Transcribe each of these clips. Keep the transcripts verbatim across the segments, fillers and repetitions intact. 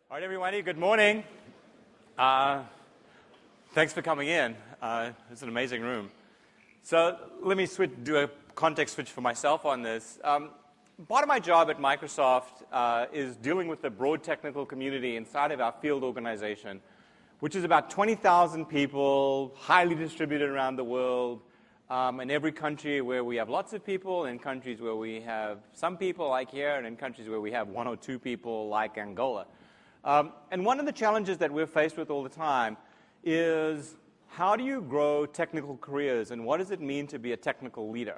All right, everybody, good morning. Uh, thanks for coming in. Uh, it's an amazing room. So let me switch, do a context switch for myself on this. Um, part of my job at Microsoft uh, is dealing with the broad technical community inside of our field organization, which is about twenty thousand people, highly distributed around the world, um, in every country where we have lots of people, in countries where we have some people like here, and in countries where we have one or two people like Angola. Um, and one of the challenges that we're faced with all the time is how do you grow technical careers, and what does it mean to be a technical leader?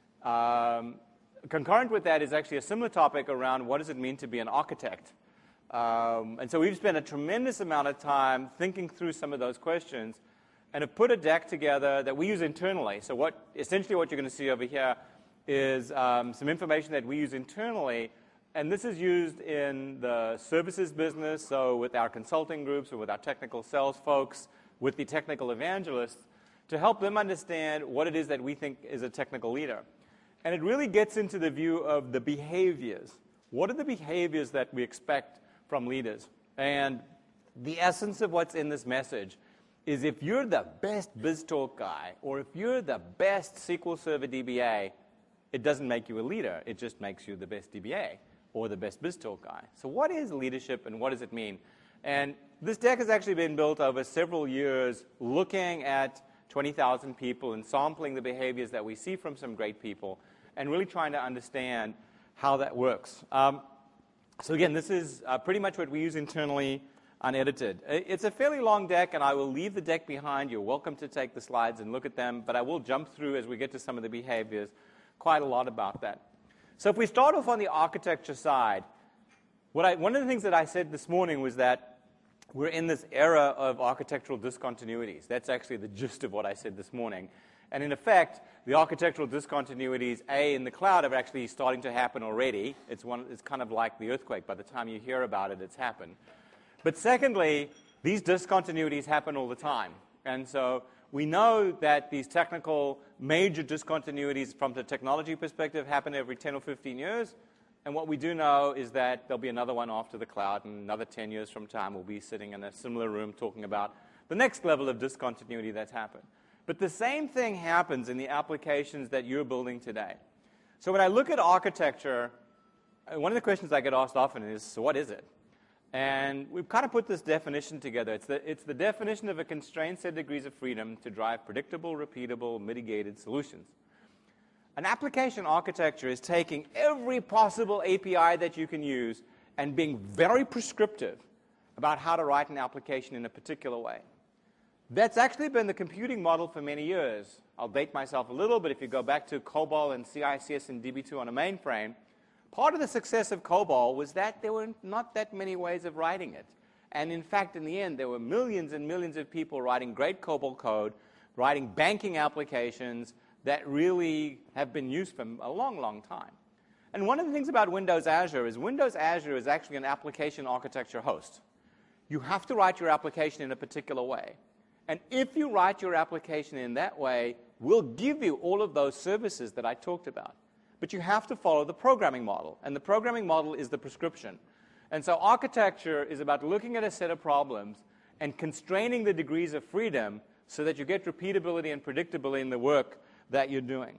Um, concurrent with that is actually a similar topic around what does it mean to be an architect. Um, and so we've spent a tremendous amount of time thinking through some of those questions and have put a deck together that we use internally. So what essentially what you're going to see over here is um, some information that we use internally. And this is used in the services business, so with our consulting groups or with our technical sales folks, with the technical evangelists, to help them understand what it is that we think is a technical leader. And it really gets into the view of the behaviors. What are the behaviors that we expect from leaders? And the essence of what's in this message is if you're the best BizTalk guy, or if you're the best S Q L Server D B A, it doesn't make you a leader. It just makes you the best D B A. Or the best BizTalk guy. So what is leadership and what does it mean? And this deck has actually been built over several years looking at twenty thousand people and sampling the behaviors that we see from some great people and really trying to understand how that works. Um, so again, this is uh, pretty much what we use internally unedited. It's a fairly long deck, and I will leave the deck behind. You're welcome to take the slides and look at them, but I will jump through as we get to some of the behaviors quite a lot about that. So if we start off on the architecture side, what I, one of the things that I said this morning was that we're in this era of architectural discontinuities. That's actually the gist of what I said this morning. And in effect, the architectural discontinuities, A, in the cloud, are actually starting to happen already. It's, one, it's kind of like the earthquake. By the time you hear about it, it's happened. But secondly, these discontinuities happen all the time. And so we know that these technical major discontinuities from the technology perspective happen every ten or fifteen years. And what we do know is that there'll be another one after the cloud, and another ten years from time we'll be sitting in a similar room talking about the next level of discontinuity that's happened. But the same thing happens in the applications that you're building today. So when I look at architecture, one of the questions I get asked often is, so what is it? And we've kind of put this definition together. It's the, it's the definition of a constrained set of degrees of freedom to drive predictable, repeatable, mitigated solutions. An application architecture is taking every possible A P I that you can use and being very prescriptive about how to write an application in a particular way. That's actually been the computing model for many years. I'll date myself a little, but if you go back to COBOL and C I C S and D B two on a mainframe, part of the success of COBOL was that there were not that many ways of writing it. And in fact, in the end, there were millions and millions of people writing great COBOL code, writing banking applications that really have been used for a long, long time. And one of the things about Windows Azure is Windows Azure is actually an application architecture host. You have to write your application in a particular way. And if you write your application in that way, we'll give you all of those services that I talked about. But you have to follow the programming model, and the programming model is the prescription. And so architecture is about looking at a set of problems and constraining the degrees of freedom so that you get repeatability and predictability in the work that you're doing.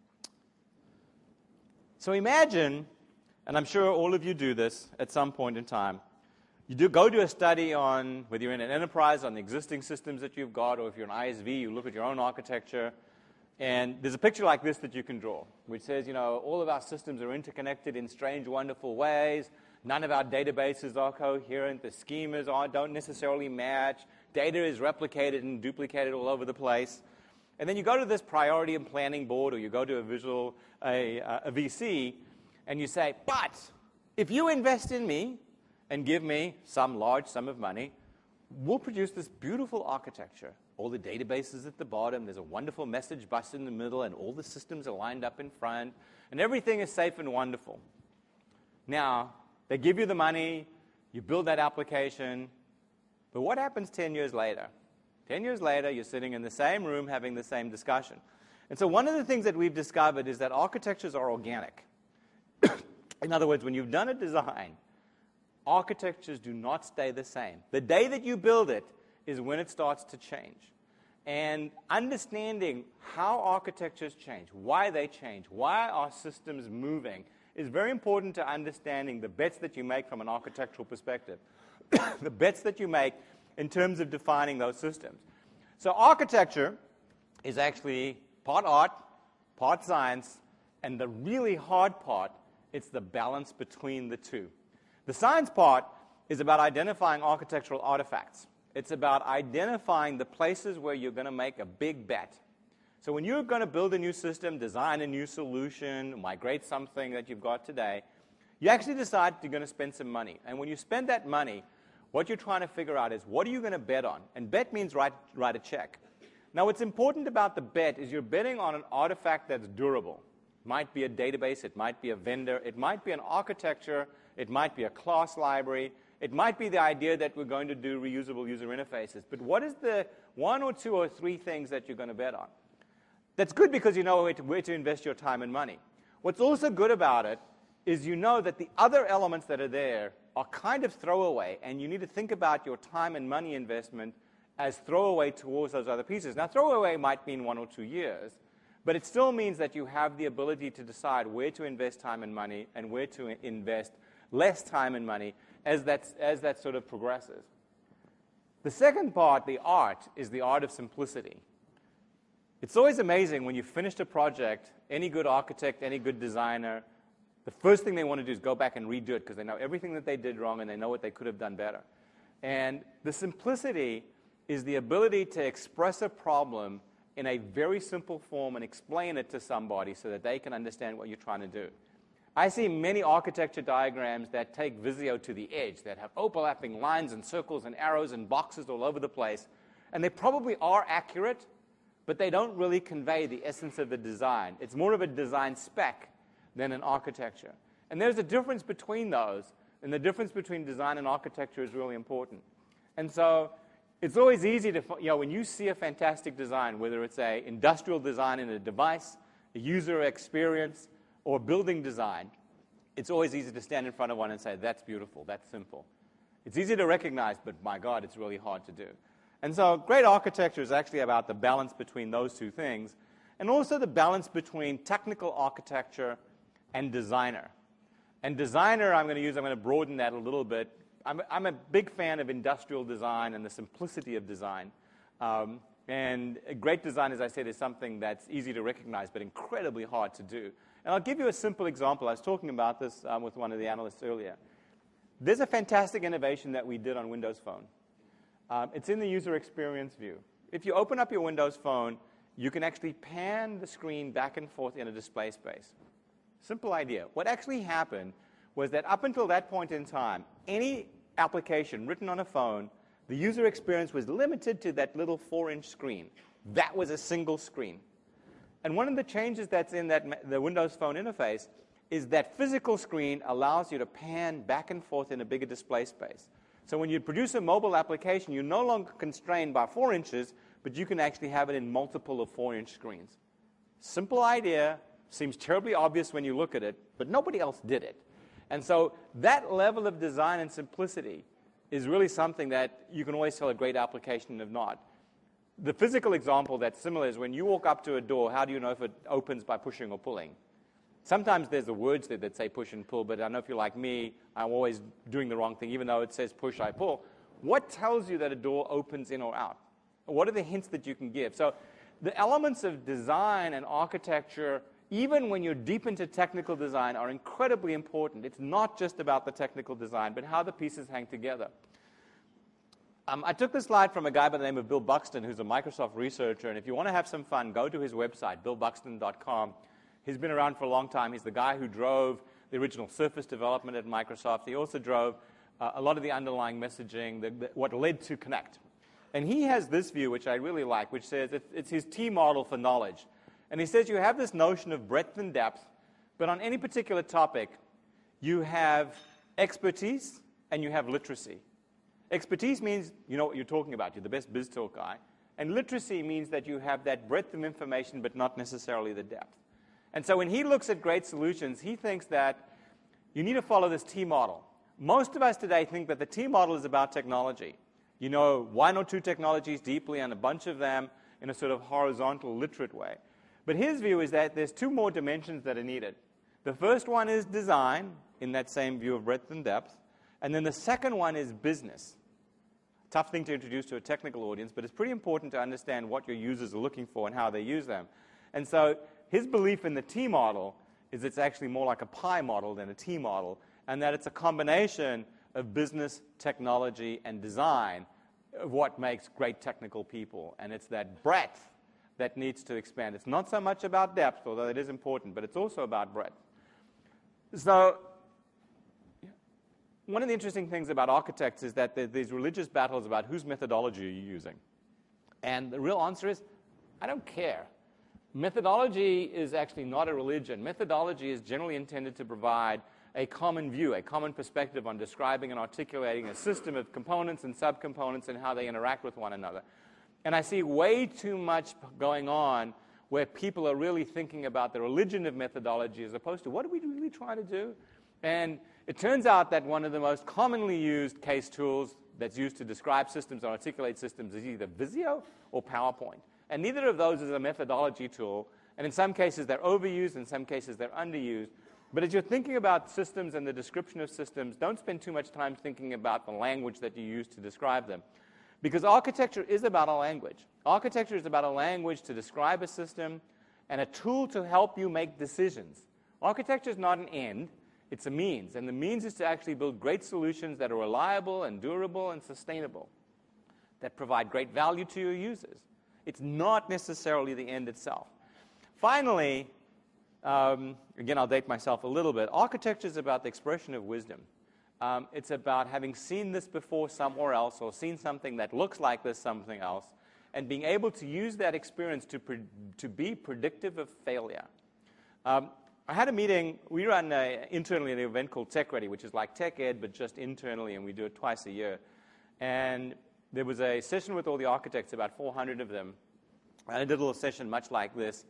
So imagine, and I'm sure all of you do this at some point in time, you do go do a study on, whether you're in an enterprise, on the existing systems that you've got, or if you're an I S V, you look at your own architecture. And there's a picture like this that you can draw, which says, you know, all of our systems are interconnected in strange, wonderful ways. None of our databases are coherent. The schemas are, don't necessarily match. Data is replicated and duplicated all over the place. And then you go to this priority and planning board, or you go to a visual, a, a V C, and you say, but if you invest in me and give me some large sum of money, we'll produce this beautiful architecture. All the databases at the bottom, there's a wonderful message bus in the middle, and all the systems are lined up in front, and everything is safe and wonderful. Now, they give you the money, you build that application, but what happens ten years later? ten years later, you're sitting in the same room having the same discussion. And so one of the things that we've discovered is that architectures are organic. In other words, when you've done a design, architectures do not stay the same. The day that you build it is when it starts to change. And understanding how architectures change, why they change, why are systems moving, is very important to understanding the bets that you make from an architectural perspective, the bets that you make in terms of defining those systems. So architecture is actually part art, part science, and the really hard part, it's the balance between the two. The science part is about identifying architectural artifacts. It's about identifying the places where you're going to make a big bet. So when you're going to build a new system, design a new solution, migrate something that you've got today, you actually decide you're going to spend some money. And when you spend that money, what you're trying to figure out is, what are you going to bet on? And bet means write, write a check. Now, what's important about the bet is you're betting on an artifact that's durable. It might be a database. It might be a vendor. It might be an architecture. It might be a class library. It might be the idea that we're going to do reusable user interfaces. But what is the one or two or three things that you're going to bet on? That's good because you know where to, where to invest your time and money. What's also good about it is you know that the other elements that are there are kind of throwaway, and you need to think about your time and money investment as throwaway towards those other pieces. Now, throwaway might mean one or two years, but it still means that you have the ability to decide where to invest time and money and where to invest less time and money as that, as that sort of progresses. The second part, the art, is the art of simplicity. It's always amazing when you finished a project, any good architect, any good designer, the first thing they want to do is go back and redo it because they know everything that they did wrong and they know what they could have done better. And the simplicity is the ability to express a problem in a very simple form and explain it to somebody so that they can understand what you're trying to do. I see many architecture diagrams that take Visio to the edge, that have overlapping lines and circles and arrows and boxes all over the place. And they probably are accurate, but they don't really convey the essence of the design. It's more of a design spec than an architecture. And there's a difference between those, and the difference between design and architecture is really important. And so it's always easy to, you know, when you see a fantastic design, whether it's a industrial design in a device, a user experience, or building design, it's always easy to stand in front of one and say, that's beautiful, that's simple. It's easy to recognize, but my God, it's really hard to do. And so great architecture is actually about the balance between those two things, and also the balance between technical architecture and designer. And designer, I'm going to use, I'm going to broaden that a little bit. I'm, I'm a big fan of industrial design and the simplicity of design. Um, and a great design, as I said, is something that's easy to recognize, but incredibly hard to do. And I'll give you a simple example. I was talking about this um, with one of the analysts earlier. There's a fantastic innovation that we did on Windows Phone. Um, it's in the user experience view. If you open up your Windows Phone, you can actually pan the screen back and forth in a display space. Simple idea. What actually happened was that up until that point in time, any application written on a phone, the user experience was limited to that little four-inch screen. That was a single screen. And one of the changes that's in that, the Windows Phone interface is that physical screen allows you to pan back and forth in a bigger display space. So when you produce a mobile application, you're no longer constrained by four inches, but you can actually have it in multiple of four-inch screens. Simple idea, seems terribly obvious when you look at it, but nobody else did it. And so that level of design and simplicity is really something that you can always tell a great application of not. The physical example that's similar is when you walk up to a door, how do you know if it opens by pushing or pulling? Sometimes there's the words there that say push and pull, but I know if you're like me, I'm always doing the wrong thing. Even though it says push, I pull. What tells you that a door opens in or out? What are the hints that you can give? So the elements of design and architecture, even when you're deep into technical design, are incredibly important. It's not just about the technical design, but how the pieces hang together. Um, I took this slide from a guy by the name of Bill Buxton, who's a Microsoft researcher, and if you want to have some fun, go to his website, bill buxton dot com. He's been around for a long time. He's the guy who drove the original Surface development at Microsoft. He also drove uh, a lot of the underlying messaging, the, the, what led to Connect. And he has this view, which I really like, which says it's, it's his T model for knowledge. And he says you have this notion of breadth and depth, but on any particular topic, you have expertise and you have literacy. Expertise means you know what you're talking about. You're the best biz talk guy. And literacy means that you have that breadth of information, but not necessarily the depth. And so when he looks at great solutions, he thinks that you need to follow this T model, most of us today think that the T model is about technology. You know one or two technologies deeply and a bunch of them in a sort of horizontal, literate way. But his view is that there's two more dimensions that are needed. The first one is design, in that same view of breadth and depth. And then the second one is business. Tough thing to introduce to a technical audience, but it's pretty important to understand what your users are looking for and how they use them. And so his belief in the T model is it's actually more like a pie model than a T model, and that it's a combination of business, technology, and design of what makes great technical people. And it's that breadth that needs to expand. It's not so much about depth, although it is important, but it's also about breadth. So one of the interesting things about architects is that there's these religious battles about whose methodology are you using. And the real answer is, I don't care. Methodology is actually not a religion. Methodology is generally intended to provide a common view, a common perspective on describing and articulating a system of components and subcomponents and how they interact with one another. And I see way too much going on where people are really thinking about the religion of methodology as opposed to what are we really trying to do? And it turns out that one of the most commonly used case tools that's used to describe systems or articulate systems is either Visio or PowerPoint. And neither of those is a methodology tool. And in some cases, they're overused. In some cases, they're underused. But as you're thinking about systems and the description of systems, don't spend too much time thinking about the language that you use to describe them. Because architecture is about a language. Architecture is about a language to describe a system and a tool to help you make decisions. Architecture is not an end. It's a means. And the means is to actually build great solutions that are reliable and durable and sustainable, that provide great value to your users. It's not necessarily the end itself. Finally, um, again, I'll date myself a little bit. Architecture is about the expression of wisdom. Um, it's about having seen this before somewhere else or seen something that looks like this something else and being able to use that experience to, pre- to be predictive of failure. Um, I had a meeting. We run uh, internally an event called Tech Ready, which is like Tech Ed, but just internally, and we do it twice a year. And there was a session with all the architects, about four hundred of them. And I did a little session much like this.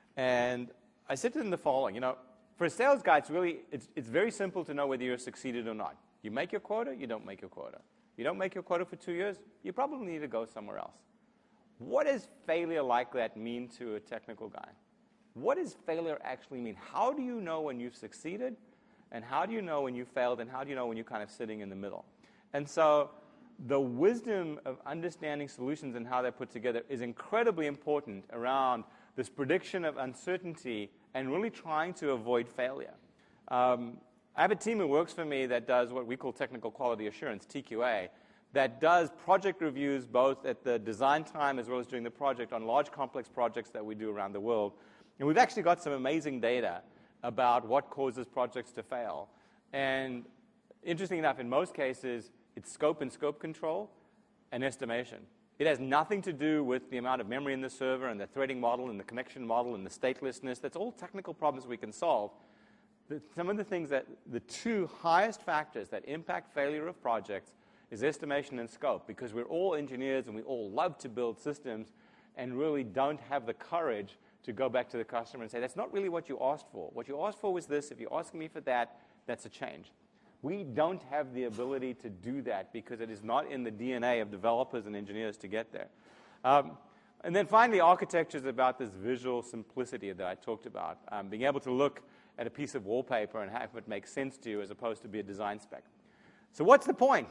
And I said to them the following, you know, for a sales guy, it's really, it's, it's very simple to know whether you're succeeded or not. You make your quota, you don't make your quota. You don't make your quota for two years, you probably need to go somewhere else. What does failure like that mean to a technical guy? What does failure actually mean? How do you know when you've succeeded? And how do you know when you failed? And how do you know when you're kind of sitting in the middle? And so the wisdom of understanding solutions and how they're put together is incredibly important around this prediction of uncertainty and really trying to avoid failure. Um, I have a team who works for me that does what we call technical quality assurance, T Q A, that does project reviews both at the design time as well as during the project on large complex projects that we do around the world. And we've actually got some amazing data about what causes projects to fail. And interesting enough, in most cases, it's scope and scope control and estimation. It has nothing to do with the amount of memory in the server and the threading model and the connection model and the statelessness. That's all technical problems we can solve. The, some of the things that the two highest factors that impact failure of projects is estimation and scope, because we're all engineers and we all love to build systems and really don't have the courage to go back to the customer and say, that's not really what you asked for. What you asked for was this. If you're asking me for that, that's a change. We don't have the ability to do that because it is not in the D N A of developers and engineers to get there. Um, and then finally, architecture is about this visual simplicity that I talked about, um, being able to look at a piece of wallpaper and have it make sense to you as opposed to be a design spec. So what's the point?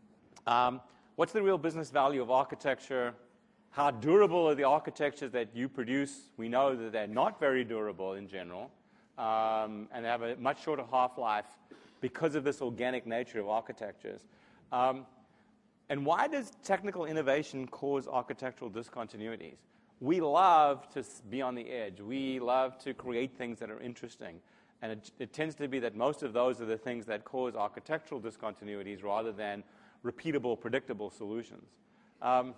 Um, what's the real business value of architecture? How durable are the architectures that you produce? We know that they're not very durable in general, um, and they have a much shorter half-life because of this organic nature of architectures. Um, and why does technical innovation cause architectural discontinuities? We love to be on the edge. We love to create things that are interesting. And it, it tends to be that most of those are the things that cause architectural discontinuities rather than repeatable, predictable solutions. Um,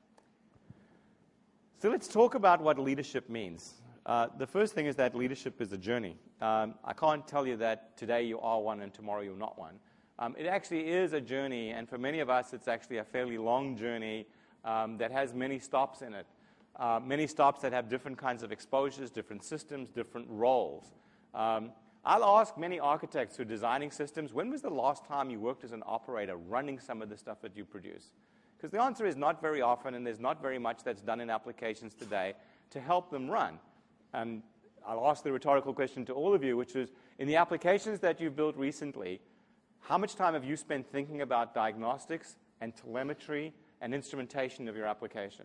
so let's talk about what leadership means. Uh, the first thing is that leadership is a journey. Um, I can't tell you that today you are one and tomorrow you're not one. Um, it actually is a journey, and for many of us, it's actually a fairly long journey um, that has many stops in it. Uh, many stops that have different kinds of exposures, different systems, different roles. Um, I'll ask many architects who are designing systems, when was the last time you worked as an operator running some of the stuff that you produce? Because the answer is not very often, and there's not very much that's done in applications today to help them run. And I'll ask the rhetorical question to all of you, which is, in the applications that you've built recently, how much time have you spent thinking about diagnostics and telemetry and instrumentation of your application?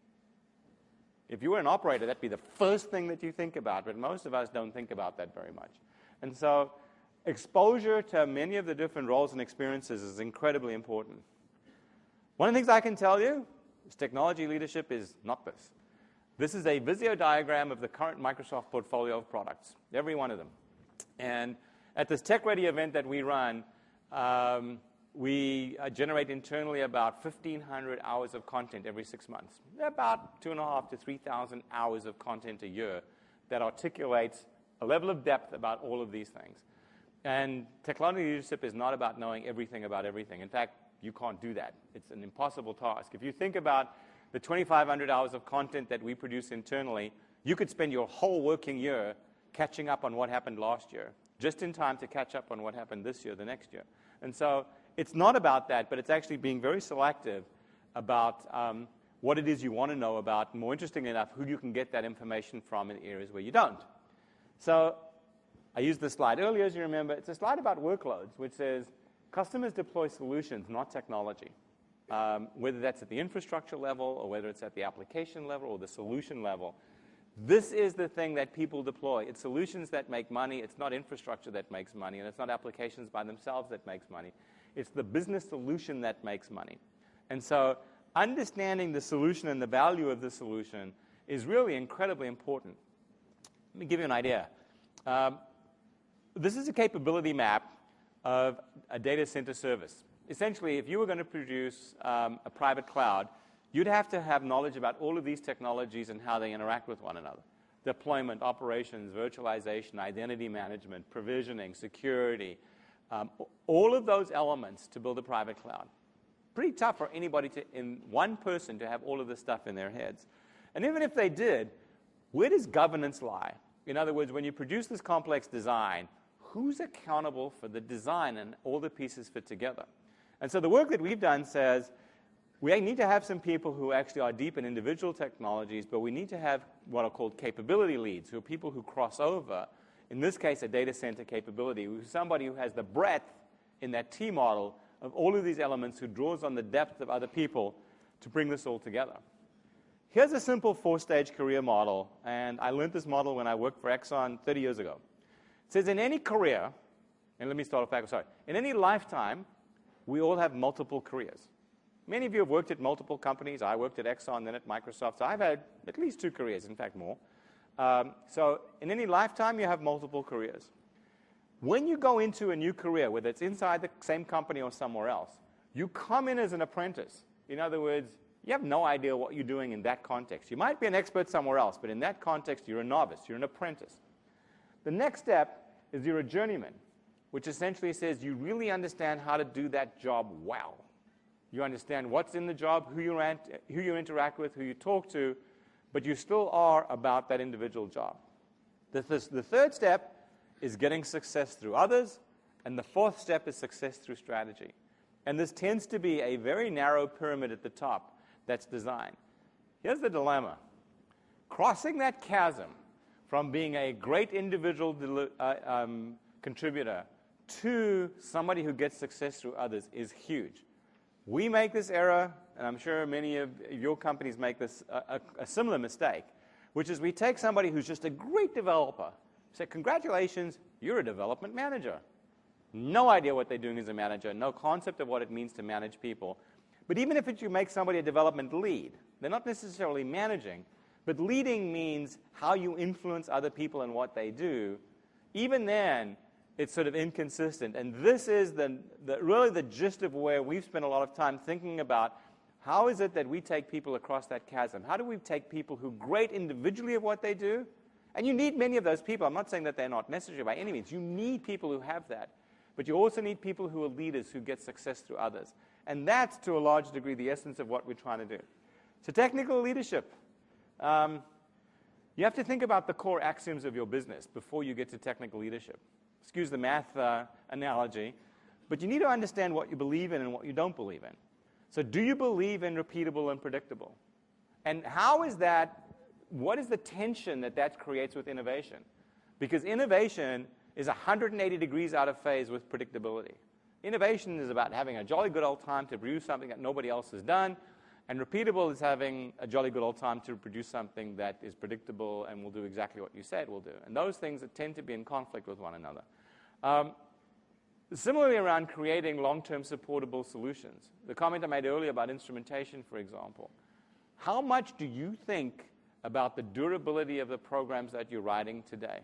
If you were an operator, that'd be the first thing that you think about, but most of us don't think about that very much. And so exposure to many of the different roles and experiences is incredibly important. One of the things I can tell you is technology leadership is not this. This is a Visio diagram of the current Microsoft portfolio of products, every one of them. And at this Tech Ready event that we run, um, we uh, generate internally about fifteen hundred hours of content every six months. About two and a half to three thousand hours of content a year that articulates a level of depth about all of these things. And technology leadership is not about knowing everything about everything. In fact, you can't do that. It's an impossible task. If you think about the twenty-five hundred hours of content that we produce internally, you could spend your whole working year catching up on what happened last year, just in time to catch up on what happened this year, the next year. And so it's not about that, but it's actually being very selective about um, what it is you want to know about, and more interesting enough, who you can get that information from in areas where you don't. So I used this slide earlier, as you remember. It's a slide about workloads, which says customers deploy solutions, not technology. Um, whether that's at the infrastructure level or whether it's at the application level or the solution level. This is the thing that people deploy. It's solutions that make money. It's not infrastructure that makes money, and it's not applications by themselves that makes money. It's the business solution that makes money. And so understanding the solution and the value of the solution is really incredibly important. Let me give you an idea. Um, this is a capability map of a data center service. Essentially, if you were going to produce um, a private cloud, you'd have to have knowledge about all of these technologies and how they interact with one another. Deployment, operations, virtualization, identity management, provisioning, security, um, all of those elements to build a private cloud. Pretty tough for anybody to, in one person, to have all of this stuff in their heads. And even if they did, where does governance lie? In other words, when you produce this complex design, who's accountable for the design and all the pieces fit together? And so the work that we've done says we need to have some people who actually are deep in individual technologies, but we need to have what are called capability leads, who are people who cross over, in this case, a data center capability, who's somebody who has the breadth in that T model of all of these elements, who draws on the depth of other people to bring this all together. Here's a simple four-stage career model, and I learned this model when I worked for Exxon thirty years ago. It says in any career, and let me start off back, sorry, in any lifetime, we all have multiple careers. Many of you have worked at multiple companies. I worked at Exxon, then at Microsoft. So I've had at least two careers, in fact, more. Um, so in any lifetime, you have multiple careers. When you go into a new career, whether it's inside the same company or somewhere else, you come in as an apprentice. In other words, you have no idea what you're doing in that context. You might be an expert somewhere else, but in that context, you're a novice. You're an apprentice. The next step is you're a journeyman, which essentially says you really understand how to do that job well. You understand what's in the job, who you, rant, who you interact with, who you talk to, but you still are about that individual job. The, th- the third step is getting success through others, and the fourth step is success through strategy. And this tends to be a very narrow pyramid at the top that's designed. Here's the dilemma. Crossing that chasm from being a great individual deli- uh, um, contributor to somebody who gets success through others is huge. We make this error, and I'm sure many of your companies make this a, a, a similar mistake, which is we take somebody who's just a great developer, say, congratulations, you're a development manager. No idea what they're doing as a manager, no concept of what it means to manage people. But even if it, you make somebody a development lead, they're not necessarily managing, but leading means how you influence other people and what they do. Even then, it's sort of inconsistent. And this is the, the, really the gist of where we've spent a lot of time thinking about how is it that we take people across that chasm? How do we take people who are great individually of what they do? And you need many of those people. I'm not saying that they're not necessary by any means. You need people who have that. But you also need people who are leaders who get success through others. And that's, to a large degree, the essence of what we're trying to do. So technical leadership. Um, you have to think about the core axioms of your business before you get to technical leadership. excuse the math uh, analogy, but you need to understand what you believe in and what you don't believe in. So do you believe in repeatable and predictable? And how is that, what is the tension that that creates with innovation? Because innovation is one hundred eighty degrees out of phase with predictability. Innovation is about having a jolly good old time to produce something that nobody else has done, and repeatable is having a jolly good old time to produce something that is predictable and will do exactly what you say it will do. And those things that tend to be in conflict with one another. Um, similarly, around creating long-term supportable solutions. The comment I made earlier about instrumentation, for example. How much do you think about the durability of the programs that you're writing today?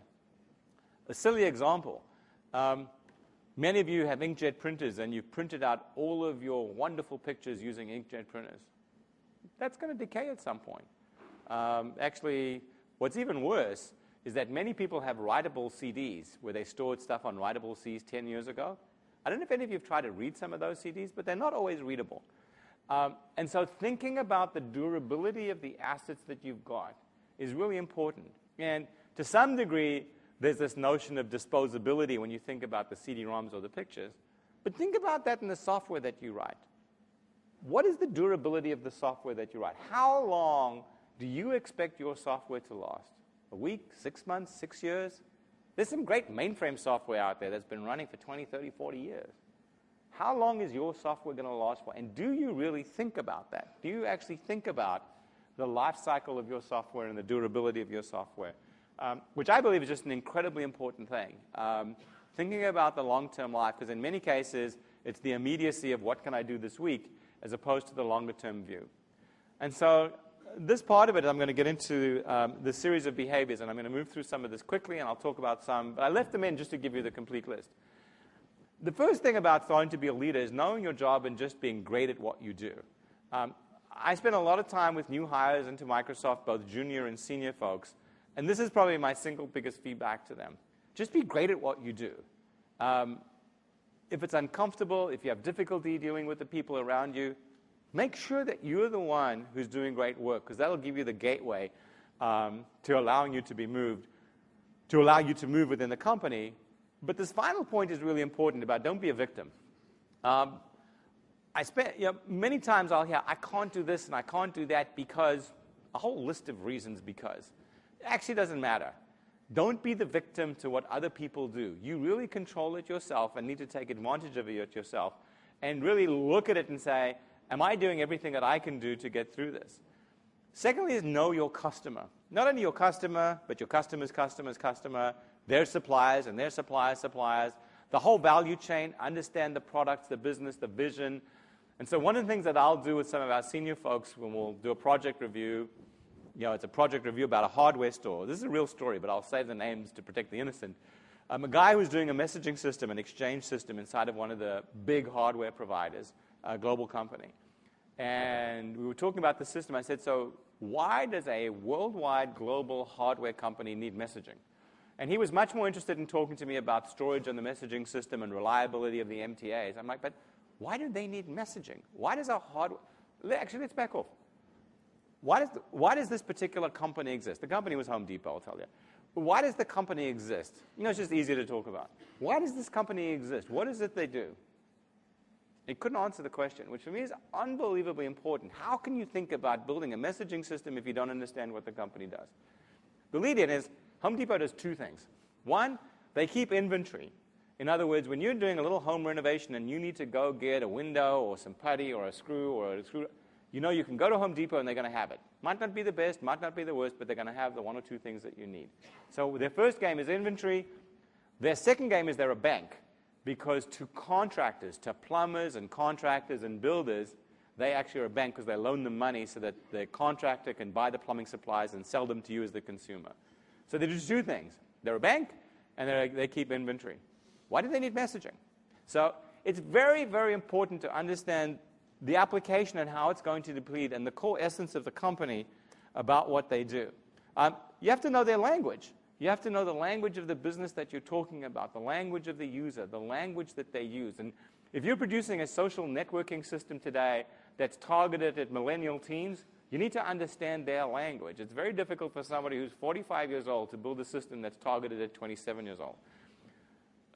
A silly example. Um, many of you have inkjet printers, and you've printed out all of your wonderful pictures using inkjet printers. That's going to decay at some point. Um, actually, what's even worse is that many people have writable C Ds where they stored stuff on writable C Ds ten years ago. I don't know if any of you have tried to read some of those C Ds, but they're not always readable. Um, and so thinking about the durability of the assets that you've got is really important. And to some degree, there's this notion of disposability when you think about the C D ROMs or the pictures. But think about that in the software that you write. What is the durability of the software that you write? How long do you expect your software to last? A week, six months, six years? There's some great mainframe software out there that's been running for twenty, thirty, forty years. How long is your software going to last for? And do you really think about that? Do you actually think about the life cycle of your software and the durability of your software? Um, which I believe is just an incredibly important thing. Um, thinking about the long-term life, because in many cases, it's the immediacy of what can I do this week as opposed to the longer-term view. And so this part of it, I'm going to get into um, the series of behaviors, and I'm going to move through some of this quickly, and I'll talk about some. But I left them in just to give you the complete list. The first thing about starting to be a leader is knowing your job and just being great at what you do. Um, I spend a lot of time with new hires into Microsoft, both junior and senior folks, and this is probably my single biggest feedback to them. Just be great at what you do. Um, if it's uncomfortable, if you have difficulty dealing with the people around you, make sure that you're the one who's doing great work, because that'll give you the gateway um, to allowing you to be moved, to allow you to move within the company. But this final point is really important about don't be a victim. Um, I spent, you know, many times I'll hear, I can't do this and I can't do that because, a whole list of reasons because. It actually doesn't matter. Don't be the victim to what other people do. You really control it yourself and need to take advantage of it yourself and really look at it and say, am I doing everything that I can do to get through this? Secondly is know your customer. Not only your customer, but your customer's customer's customer, their suppliers and their suppliers' suppliers, the whole value chain, understand the products, the business, the vision. And so one of the things that I'll do with some of our senior folks when we'll do a project review, you know, it's a project review about a hardware store. This is a real story, but I'll save the names to protect the innocent. Um, a guy who's doing a messaging system, an exchange system inside of one of the big hardware providers, a global company. And we were talking about the system. I said, so why does a worldwide global hardware company need messaging? And he was much more interested in talking to me about storage on the messaging system and reliability of the M T As. I'm like, but why do they need messaging? Why does a hardware... Actually, let's back off. Why does, the, why does this particular company exist? The company was Home Depot, I'll tell you. But why does the company exist? You know, it's just easier to talk about. Why does this company exist? What is it they do? It couldn't answer the question, which for me is unbelievably important. How can you think about building a messaging system if you don't understand what the company does? The lead-in is Home Depot does two things. One, they keep inventory. In other words, when you're doing a little home renovation and you need to go get a window or some putty or a screw or a screw, you know you can go to Home Depot and they're going to have it. Might not be the best, might not be the worst, but they're going to have the one or two things that you need. So their first game is inventory. Their second game is they're a bank. Because to contractors, to plumbers and contractors and builders, they actually are a bank because they loan them money so that the contractor can buy the plumbing supplies and sell them to you as the consumer. So they do two things. They're a bank and they're, they keep inventory. Why do they need messaging? So it's very, very important to understand the application and how it's going to deplete and the core essence of the company about what they do. Um, you have to know their language. You have to know the language of the business that you're talking about, the language of the user, the language that they use. And if you're producing a social networking system today that's targeted at millennial teens, you need to understand their language. It's very difficult for somebody who's forty-five years old to build a system that's targeted at twenty-seven years old.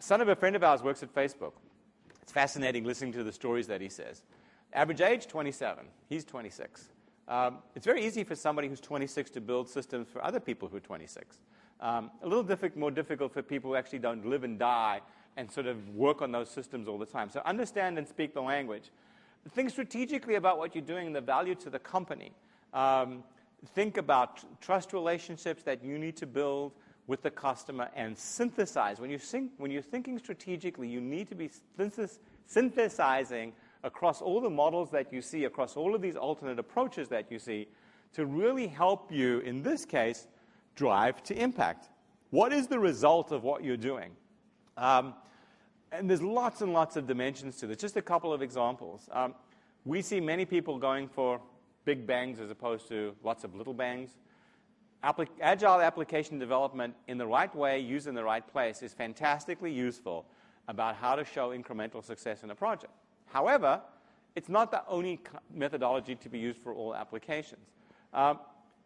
son of a friend of ours works at Facebook. It's fascinating listening to the stories that he says. Average age, twenty-seven. He's twenty-six. Um, it's very easy for somebody who's twenty-six to build systems for other people who are twenty-six. Um, a little diffi- more difficult for people who actually don't live and die and sort of work on those systems all the time. So understand and speak the language. Think strategically about what you're doing and the value to the company. Um, think about tr- trust relationships that you need to build with the customer and synthesize. When, you think, when you're thinking strategically, you need to be synthesis- synthesizing across all the models that you see, across all of these alternate approaches that you see, to really help you, in this case, drive to impact. What is the result of what you're doing? Um, and there's lots and lots of dimensions to this. Just a couple of examples. Um, we see many people going for big bangs as opposed to lots of little bangs. Appli- Agile application development in the right way, used in the right place, is fantastically useful about how to show incremental success in a project. However, it's not the only methodology to be used for all applications. Um,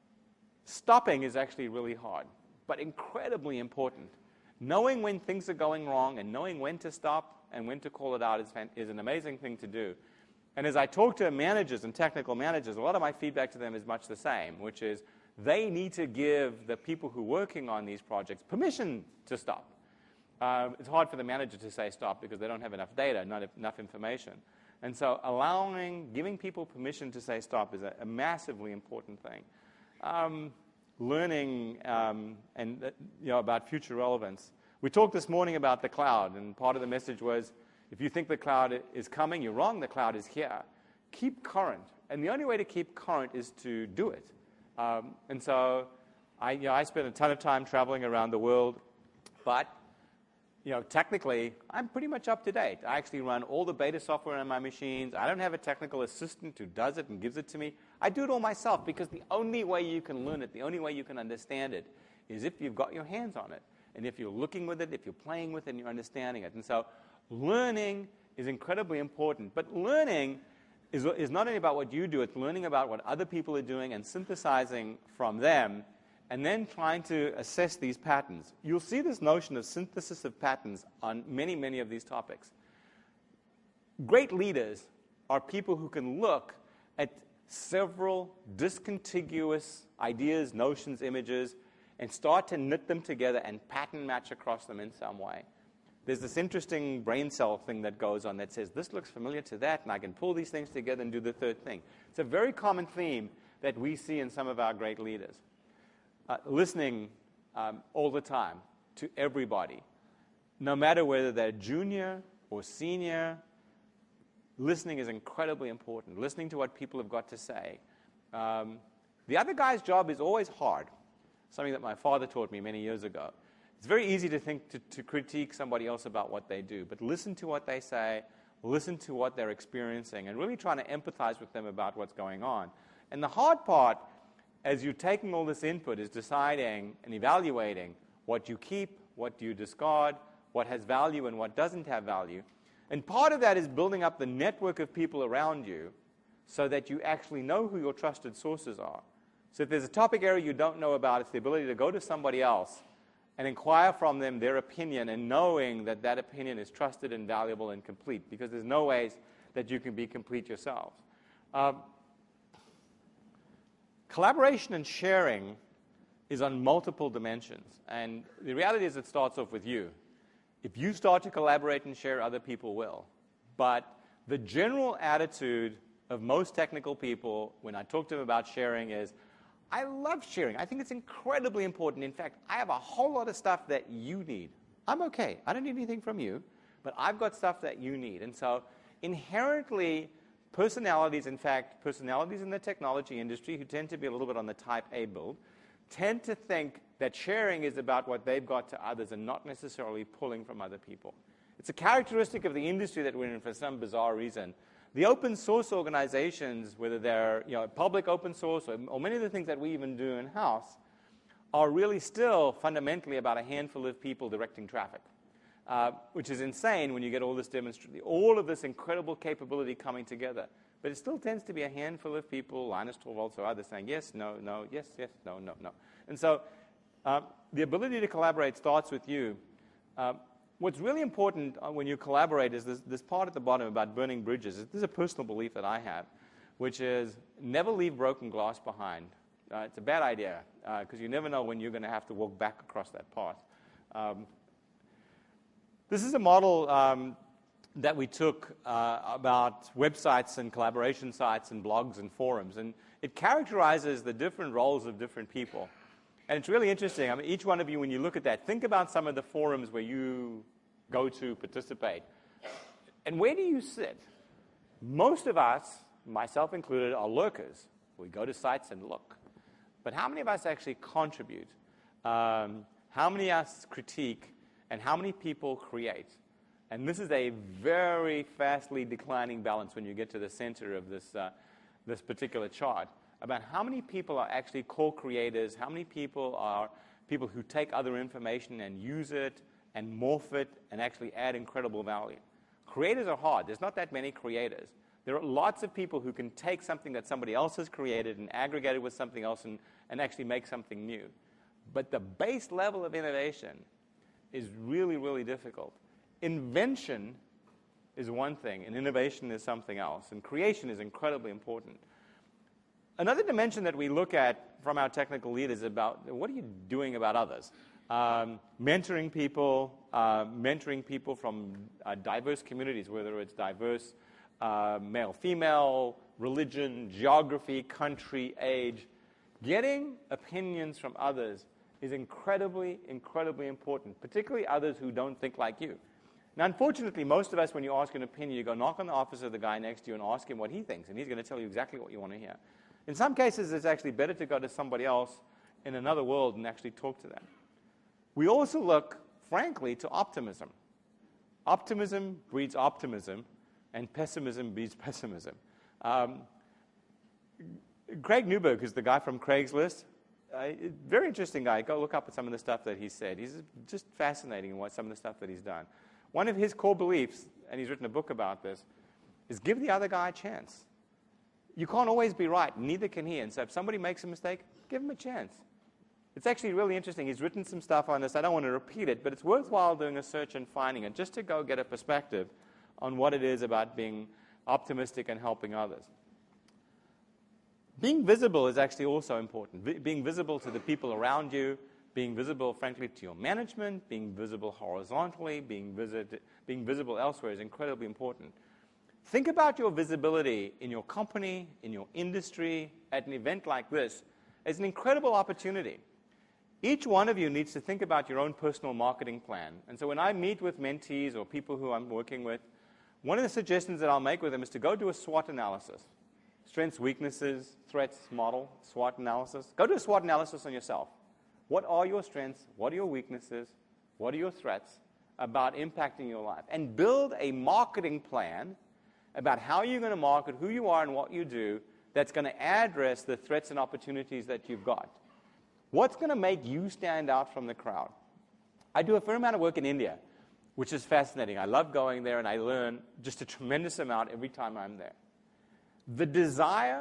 stopping is actually really hard, but incredibly important. Knowing when things are going wrong and knowing when to stop and when to call it out is, fan- is an amazing thing to do. And as I talk to managers and technical managers, a lot of my feedback to them is much the same, which is they need to give the people who are working on these projects permission to stop. Uh, it's hard for the manager to say stop because they don't have enough data, not enough information. And so allowing, giving people permission to say stop is a, a massively important thing. Um, learning um, and uh, you know, about future relevance. We talked this morning about the cloud, and part of the message was, if you think the cloud is coming, you're wrong, the cloud is here. Keep current. And the only way to keep current is to do it. Um, and so I, you know, I spent a ton of time traveling around the world, but you know, technically, I'm pretty much up to date. I actually run all the beta software on my machines. I don't have a technical assistant who does it and gives it to me. I do it all myself because the only way you can learn it, the only way you can understand it, is if you've got your hands on it. And if you're looking with it, if you're playing with it, and you're understanding it. And so learning is incredibly important. But learning is, is not only about what you do, it's learning about what other people are doing and synthesizing from them, and then trying to assess these patterns. You'll see this notion of synthesis of patterns on many, many of these topics. Great leaders are people who can look at several discontiguous ideas, notions, images, and start to knit them together and pattern match across them in some way. There's this interesting brain cell thing that goes on that says, this looks familiar to that, and I can pull these things together and do the third thing. It's a very common theme that we see in some of our great leaders. Uh, listening um, all the time to everybody, no matter whether they're junior or senior, listening is incredibly important. Listening to what people have got to say. Um, the other guy's job is always hard, something that my father taught me many years ago. It's very easy to think to, to critique somebody else about what they do, but listen to what they say, listen to what they're experiencing, and really trying to empathize with them about what's going on. And the hard part, as you're taking all this input, is deciding and evaluating what you keep, what do you discard, what has value and what doesn't have value. And part of that is building up the network of people around you so that you actually know who your trusted sources are. So if there's a topic area you don't know about, it's the ability to go to somebody else and inquire from them their opinion, and knowing that that opinion is trusted and valuable and complete, because there's no ways that you can be complete yourselves. Um, Collaboration and sharing is on multiple dimensions. And the reality is it starts off with you. If you start to collaborate and share, other people will. But the general attitude of most technical people when I talk to them about sharing is, I love sharing. I think it's incredibly important. In fact, I have a whole lot of stuff that you need. I'm okay. I don't need anything from you, but I've got stuff that you need. And so inherently, personalities, in fact, personalities in the technology industry who tend to be a little bit on the type A build, tend to think that sharing is about what they've got to others and not necessarily pulling from other people. It's a characteristic of the industry that we're in for some bizarre reason. The open source organizations, whether they're you know, public open source or, or many of the things that we even do in-house, are really still fundamentally about a handful of people directing traffic. Uh, which is insane when you get all this demonstration, all of this incredible capability coming together. But it still tends to be a handful of people, Linus Torvalds or others, saying yes, no, no, yes, yes, no, no, no. And so uh, the ability to collaborate starts with you. Uh, what's really important uh, when you collaborate is this, this part at the bottom about burning bridges. This is a personal belief that I have, which is never leave broken glass behind. Uh, it's a bad idea because uh, you never know when you're going to have to walk back across that path. Um, this is a model um, that we took uh, about websites and collaboration sites and blogs and forums, and it characterizes the different roles of different people. And it's really interesting. I mean, each one of you, when you look at that, think about some of the forums where you go to participate. And where do you sit? Most of us, myself included, are lurkers. We go to sites and look. But how many of us actually contribute? Um, how many of us critique? And how many people create? And this is a very fastly declining balance when you get to the center of this, uh, this particular chart, about how many people are actually co-creators, how many people are people who take other information and use it and morph it and actually add incredible value. Creators are hard. There's not that many creators. There are lots of people who can take something that somebody else has created and aggregate it with something else and, and actually make something new. But the base level of innovation is really, really difficult. Invention is one thing, and innovation is something else, and creation is incredibly important. Another dimension that we look at from our technical lead is about what are you doing about others? Um, mentoring people, uh, mentoring people from uh, diverse communities, whether it's diverse uh, male, female, religion, geography, country, age. Getting opinions from others is incredibly, incredibly important, particularly others who don't think like you. Now, unfortunately, most of us, when you ask an opinion, you go knock on the office of the guy next to you and ask him what he thinks, and he's going to tell you exactly what you want to hear. In some cases, it's actually better to go to somebody else in another world and actually talk to them. We also look, frankly, to optimism. Optimism breeds optimism, and pessimism breeds pessimism. Um, Craig Newberg, who's the guy from Craigslist, uh, very interesting guy. Go look up at some of the stuff that he said. He's just fascinating in what some of the stuff that he's done. One of his core beliefs, and he's written a book about this, is give the other guy a chance. You can't always be right, neither can he. And so if somebody makes a mistake, give him a chance. It's actually really interesting. He's written some stuff on this. I don't want to repeat it, but it's worthwhile doing a search and finding it just to go get a perspective on what it is about being optimistic and helping others. Being visible is actually also important. V- being visible to the people around you, being visible, frankly, to your management, being visible horizontally, being, visit, being visible elsewhere is incredibly important. Think about your visibility in your company, in your industry, at an event like this as an incredible opportunity. Each one of you needs to think about your own personal marketing plan. And so when I meet with mentees or people who I'm working with, one of the suggestions that I'll make with them is to go do a SWOT analysis. Strengths, weaknesses, threats model, SWOT analysis. Go do a SWOT analysis on yourself. What are your strengths? What are your weaknesses? What are your threats about impacting your life? And build a marketing plan about how you're going to market, who you are and what you do, that's going to address the threats and opportunities that you've got. What's going to make you stand out from the crowd? I do a fair amount of work in India, which is fascinating. I love going there, and I learn just a tremendous amount every time I'm there. The desire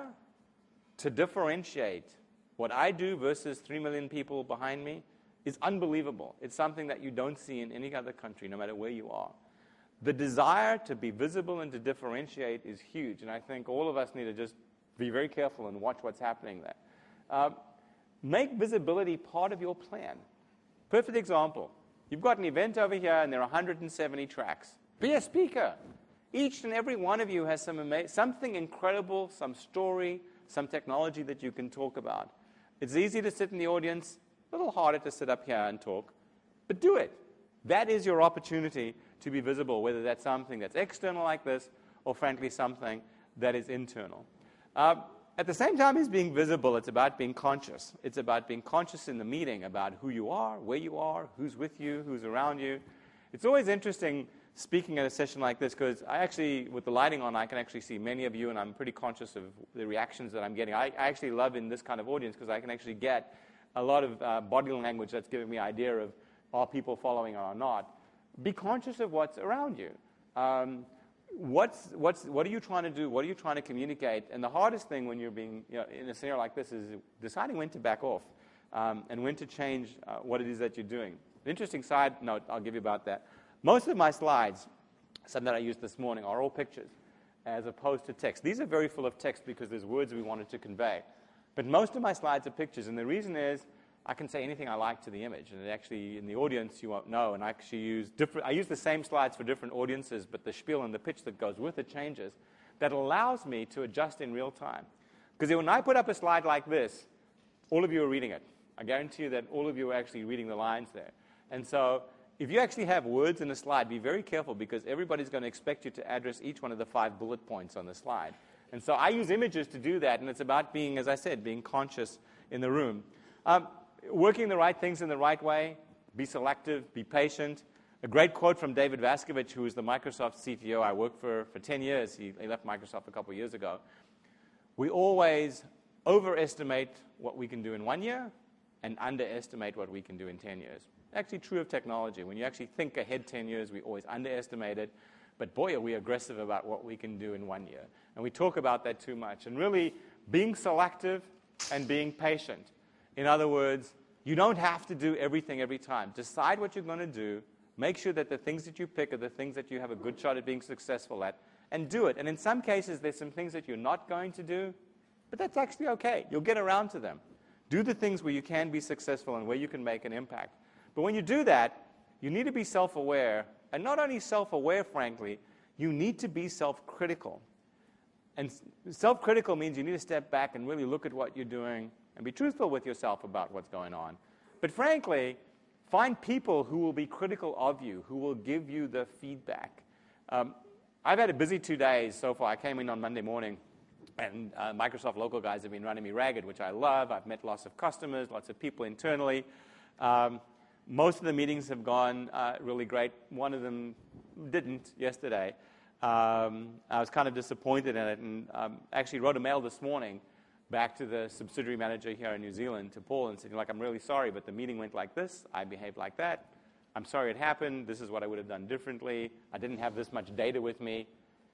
to differentiate what I do versus three million people behind me is unbelievable. It's something that you don't see in any other country, no matter where you are. The desire to be visible and to differentiate is huge, and I think all of us need to just be very careful and watch what's happening there. Uh, make visibility part of your plan. Perfect example. You've got an event over here, and there are one hundred seventy tracks. Be a speaker. Each and every one of you has some ama- something incredible, some story, some technology that you can talk about. It's easy to sit in the audience, a little harder to sit up here and talk, but do it. That is your opportunity to be visible, whether that's something that's external like this or, frankly, something that is internal. Uh, at the same time as being visible, it's about being conscious. It's about being conscious in the meeting about who you are, where you are, who's with you, who's around you. It's always interesting speaking at a session like this because I actually, with the lighting on, I can actually see many of you, and I'm pretty conscious of the reactions that I'm getting. I, I actually love in this kind of audience because I can actually get a lot of uh, body language that's giving me an idea of are people following or not. Be conscious of what's around you. Um, what's, what's, what are you trying to do? What are you trying to communicate? And the hardest thing when you're being you know, in a scenario like this is deciding when to back off um, and when to change uh, what it is that you're doing. An interesting side note I'll give you about that. Most of my slides, some that I used this morning, are all pictures as opposed to text. These are very full of text because there's words we wanted to convey. But most of my slides are pictures, and the reason is I can say anything I like to the image, and it actually, in the audience, you won't know, and I actually use different, I use the same slides for different audiences, but the spiel and the pitch that goes with it changes. That allows me to adjust in real time. Because when I put up a slide like this, all of you are reading it. I guarantee you that all of you are actually reading the lines there. And so if you actually have words in a slide, be very careful because everybody's going to expect you to address each one of the five bullet points on the slide. And so I use images to do that, and it's about being, as I said, being conscious in the room. Um, working the right things in the right way, be selective, be patient. A great quote from David Vaskovich, who is the Microsoft C T O I worked for for ten years. He, he left Microsoft a couple of years ago. We always overestimate what we can do in one year and underestimate what we can do in ten years. Actually true of technology. When you actually think ahead ten years, we always underestimate it. But boy, are we aggressive about what we can do in one year. And we talk about that too much. And really, being selective and being patient. In other words, you don't have to do everything every time. Decide what you're going to do. Make sure that the things that you pick are the things that you have a good shot at being successful at, and do it. And in some cases, there's some things that you're not going to do, but that's actually okay. You'll get around to them. Do the things where you can be successful and where you can make an impact. But when you do that, you need to be self-aware. And not only self-aware, frankly, you need to be self-critical. And self-critical means you need to step back and really look at what you're doing and be truthful with yourself about what's going on. But frankly, find people who will be critical of you, who will give you the feedback. Um, I've had a busy two days so far. I came in on Monday morning, and uh, Microsoft local guys have been running me ragged, which I love. I've met lots of customers, lots of people internally. Um, most of the meetings have gone uh, really great. One of them didn't yesterday. Um, I was kind of disappointed in it, and um, actually wrote a mail this morning back to the subsidiary manager here in New Zealand, to Paul, and said, like, I'm really sorry, but the meeting went like this. I behaved like that. I'm sorry it happened. This is what I would have done differently. I didn't have this much data with me.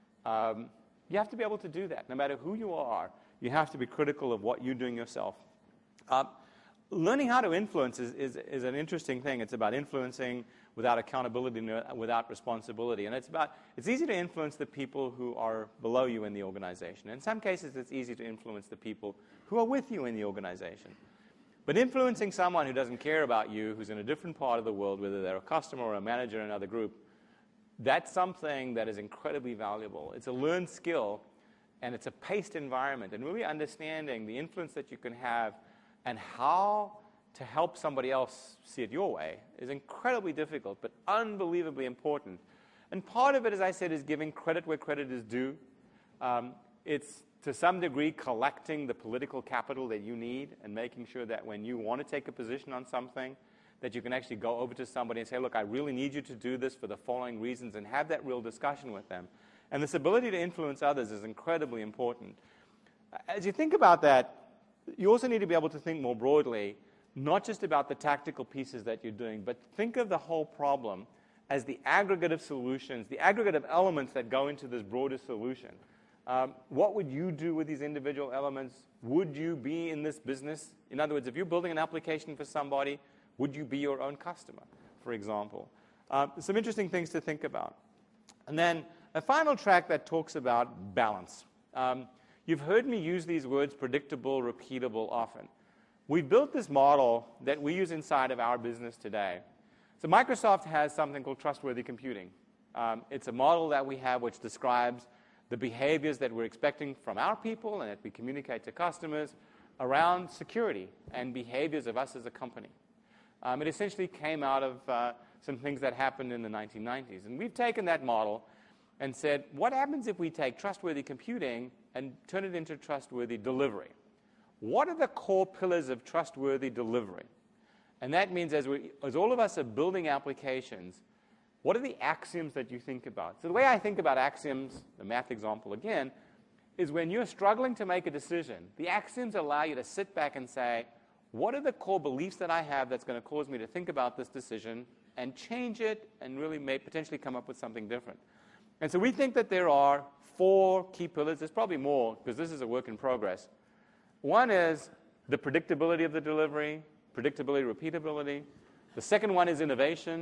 Um, you have to be able to do that. No matter who you are, you have to be critical of what you're doing yourself. Uh, learning how to influence is, is, is an interesting thing. It's about influencing without accountability, without responsibility. And it's about, it's easy to influence the people who are below you in the organization. In some cases, it's easy to influence the people who are with you in the organization. But influencing someone who doesn't care about you, who's in a different part of the world, whether they're a customer or a manager in another group, that's something that is incredibly valuable. It's a learned skill, and it's a paced environment. And really understanding the influence that you can have and how to help somebody else see it your way is incredibly difficult, but unbelievably important. And part of it, as I said, is giving credit where credit is due. Um, it's, to some degree, collecting the political capital that you need and making sure that when you want to take a position on something, that you can actually go over to somebody and say, look, I really need you to do this for the following reasons, and have that real discussion with them. And this ability to influence others is incredibly important. As you think about that, you also need to be able to think more broadly, not just about the tactical pieces that you're doing, but think of the whole problem as the aggregate of solutions, the aggregate of elements that go into this broader solution. Um, what would you do with these individual elements? Would you be in this business? In other words, if you're building an application for somebody, would you be your own customer, for example? Uh, some interesting things to think about. And then a final track that talks about balance. Um, you've heard me use these words, predictable, repeatable, often. We've built this model that we use inside of our business today. So Microsoft has something called trustworthy computing. Um, it's a model that we have which describes the behaviors that we're expecting from our people and that we communicate to customers around security and behaviors of us as a company. Um, it essentially came out of uh, some things that happened in the nineteen nineties. And we've taken that model and said, what happens if we take trustworthy computing and turn it into trustworthy delivery? What are the core pillars of trustworthy delivery? And that means as, we, as all of us are building applications, what are the axioms that you think about? So the way I think about axioms, the math example again, is when you're struggling to make a decision, the axioms allow you to sit back and say, what are the core beliefs that I have that's going to cause me to think about this decision and change it and really may potentially come up with something different? And so we think that there are four key pillars. There's probably more because this is a work in progress. One is the predictability of the delivery, predictability, repeatability. The second one is innovation.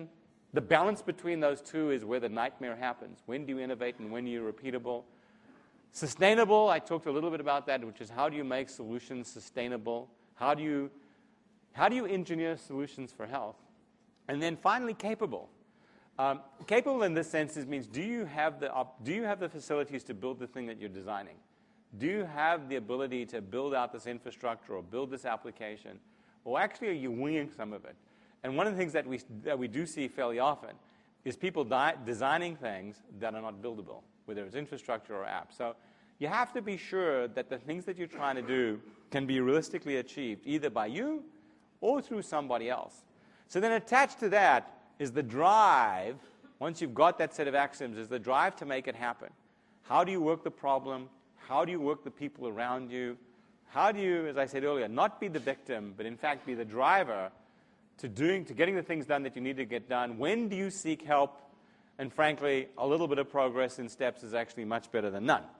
The balance between those two is where the nightmare happens. When do you innovate and when are you repeatable? Sustainable, I talked a little bit about that, which is how do you make solutions sustainable? How do you, how do you engineer solutions for health? And then finally, capable. Um, capable in this sense is, means do you have the op- do you have the facilities to build the thing that you're designing? Do you have the ability to build out this infrastructure or build this application? Or actually, are you winging some of it? And one of the things that we, that we do see fairly often is people di- designing things that are not buildable, whether it's infrastructure or apps. So you have to be sure that the things that you're trying to do can be realistically achieved, either by you or through somebody else. So then attached to that is the drive, once you've got that set of axioms, is the drive to make it happen. How do you work the problem? How do you work the people around you? How do you, as I said earlier, not be the victim, but in fact be the driver to doing, to getting the things done that you need to get done? When do you seek help? And frankly, a little bit of progress in steps is actually much better than none.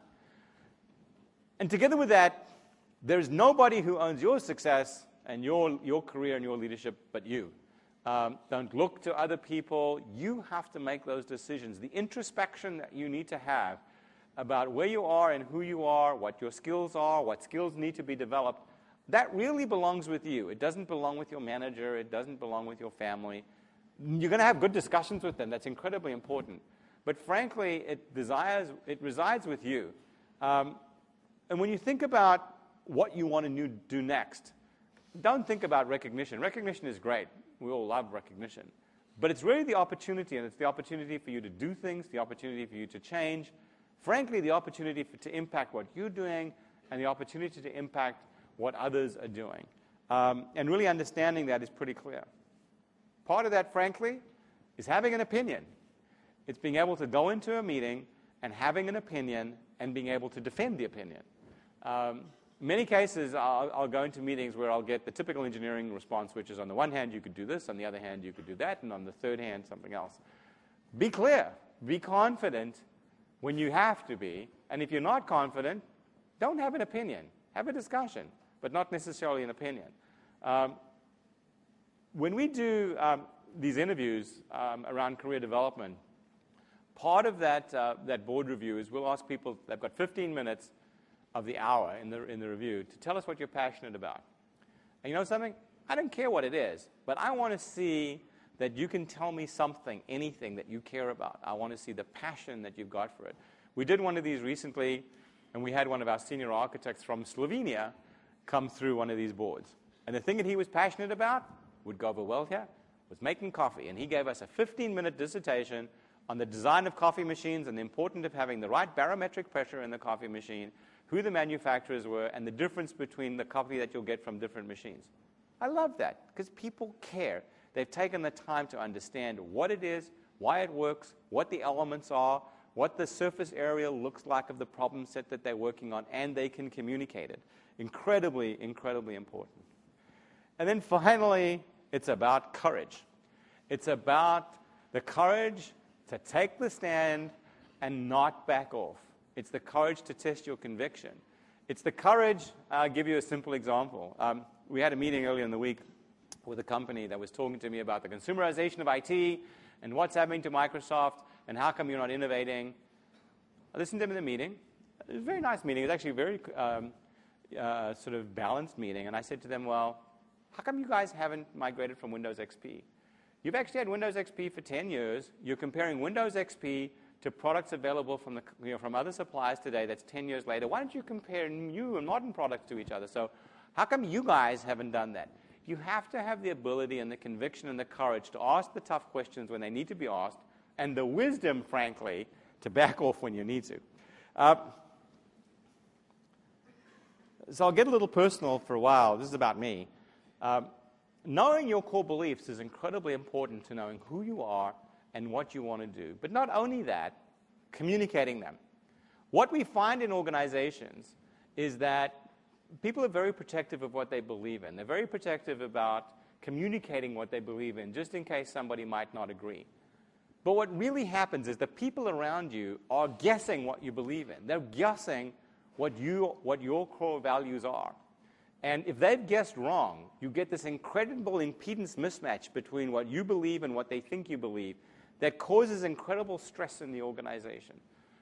And together with that, there's nobody who owns your success and your, your career and your leadership but you. Um, don't look to other people. You have to make those decisions. The introspection that you need to have about where you are and who you are, what your skills are, what skills need to be developed, that really belongs with you. It doesn't belong with your manager. It doesn't belong with your family. You're going to have good discussions with them. That's incredibly important. But frankly, it, desires, it resides with you. Um, and when you think about what you want to do next, don't think about recognition. Recognition is great. We all love recognition. But it's really the opportunity, and it's the opportunity for you to do things, the opportunity for you to change, frankly, the opportunity for, to impact what you're doing, and the opportunity to impact what others are doing. Um, and really understanding that is pretty clear. Part of that, frankly, is having an opinion. It's being able to go into a meeting and having an opinion and being able to defend the opinion. Um, in many cases, I'll, I'll go into meetings where I'll get the typical engineering response, which is on the one hand, you could do this, on the other hand, you could do that, and on the third hand, something else. Be clear. Be confident when you have to be. And if you're not confident, don't have an opinion. Have a discussion, but not necessarily an opinion. Um, when we do um, these interviews um, around career development, part of that, uh, that board review is we'll ask people, they've got fifteen minutes of the hour in the, in the review to tell us what you're passionate about. And you know something? I don't care what it is, but I want to see that you can tell me something, anything that you care about. I want to see the passion that you've got for it. We did one of these recently, and we had one of our senior architects from Slovenia come through one of these boards. And the thing that he was passionate about, would go over well here, was making coffee. And he gave us a fifteen-minute dissertation on the design of coffee machines and the importance of having the right barometric pressure in the coffee machine, who the manufacturers were, and the difference between the coffee that you'll get from different machines. I love that, because people care. They've taken the time to understand what it is, why it works, what the elements are, what the surface area looks like of the problem set that they're working on, and they can communicate it. Incredibly, incredibly important. And then finally, it's about courage. It's about the courage to take the stand and not back off. It's the courage to test your conviction. It's the courage, I'll give you a simple example. Um, we had a meeting earlier in the week with a company that was talking to me about the consumerization of I T and what's happening to Microsoft and how come you're not innovating. I listened to them in the meeting. It was a very nice meeting. It was actually a very um, uh, sort of balanced meeting. And I said to them, well, how come you guys haven't migrated from Windows X P? You've actually had Windows X P for ten years. You're comparing Windows X P to products available from, the, you know, from other suppliers today that's ten years later. Why don't you compare new and modern products to each other? So how come you guys haven't done that? You have to have the ability and the conviction and the courage to ask the tough questions when they need to be asked, and the wisdom, frankly, to back off when you need to. Uh, so I'll get a little personal for a while. This is about me. Um, knowing your core beliefs is incredibly important to knowing who you are and what you want to do. But not only that, communicating them. What we find in organizations is that people are very protective of what they believe in. They're very protective about communicating what they believe in, just in case somebody might not agree. But what really happens is the people around you are guessing what you believe in. They're guessing what, you, what your core values are. And if they've guessed wrong, you get this incredible impedance mismatch between what you believe and what they think you believe that causes incredible stress in the organization.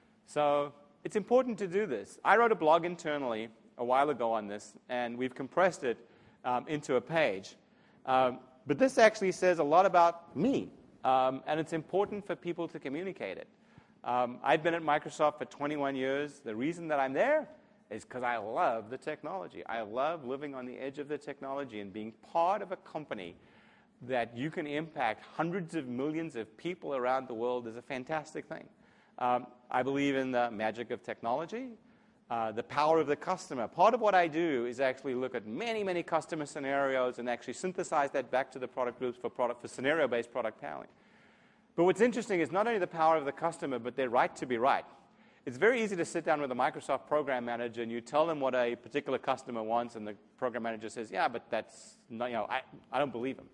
So it's important to do this. I wrote a blog internally a while ago on this, and we've compressed it um, into a page. Um, but this actually says a lot about me, um, and it's important for people to communicate it. Um, I've been at Microsoft for twenty-one years. The reason that I'm there is because I love the technology. I love living on the edge of the technology and being part of a company that you can impact hundreds of millions of people around the world is a fantastic thing. Um, I believe in the magic of technology, uh, the power of the customer. Part of what I do is actually look at many, many customer scenarios and actually synthesize that back to the product groups for, product, for scenario-based product planning. But what's interesting is not only the power of the customer, but their right to be right. It's very easy to sit down with a Microsoft program manager and you tell them what a particular customer wants, and the program manager says, yeah, but that's not, you know, I, I don't believe him.